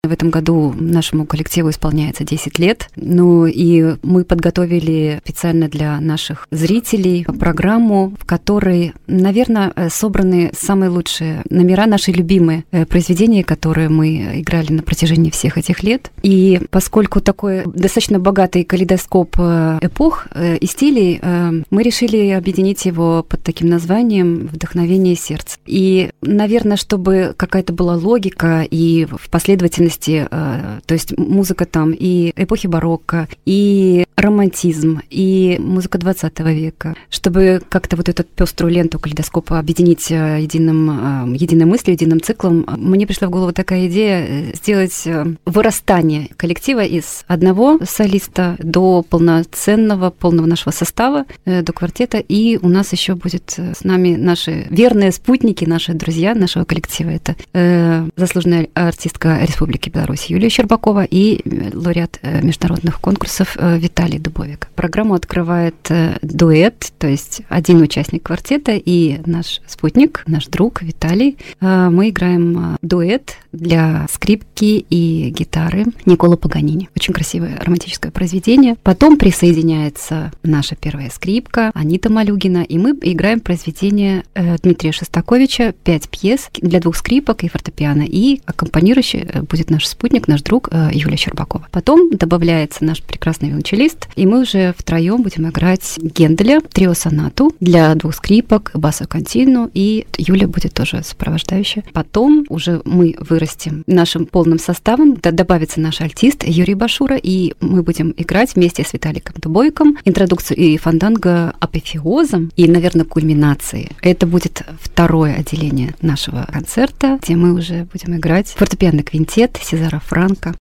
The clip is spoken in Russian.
в этом году нашему коллективу исполняется 10 лет. Ну и мы подготовили специально для наших зрителей программу, в которой, наверное, собраны самые лучшие номера, наши любимые произведения, которые мы играли на протяжении всех этих лет. И поскольку такой достаточно богатый калейдоскоп эпох и стилей, мы решили объединить его под таким названием «Вдохновение сердца». И, наверное, чтобы какая-то была логика и в последовательности, то есть музыка там и эпохи барокко, и романтизм, и музыка 20 века, чтобы как-то вот эту пеструю ленту калейдоскопа объединить единой мыслью, единым циклом, мне пришла в голову такая идея сделать вырастание коллектива из одного солиста до полного нашего состава, до квартета, и у нас еще будет с нами наши верные спутники, наши друзья нашего коллектива. Это заслуженная артистка Республики Беларусь Юлия Щербакова и лауреат международных конкурсов Виталий Дубовик. Программу открывает дуэт, то есть один участник квартета и наш спутник, наш друг Виталий. Мы играем дуэт для скрипки и гитары Никколо Паганини. Очень красивое романтическое произведение. Потом присоединяется наша первая скрипка Анита Малюгина, и мы играем произведение Дмитрия Шостаковича, 5 пьес для 2 скрипок и фортепиано, и аккомпанирующий будет наш спутник, наш друг Юлия Щербакова. Потом добавляется наш прекрасный виолончелист, и мы уже втроем будем играть Генделя, трио-сонату для 2 скрипок, басо контину, и Юля будет тоже сопровождающая. Потом уже мы вырастем нашим полным составом, добавится наш альтист Юрий Башура, и мы будем играть вместе с Виталиком Дубойком интродукцию и фанданго апофеозом и, наверное, кульминацией. Это будет второе отделение нашего концерта, где мы уже будем играть фортепианный квинтет Сезара Франко.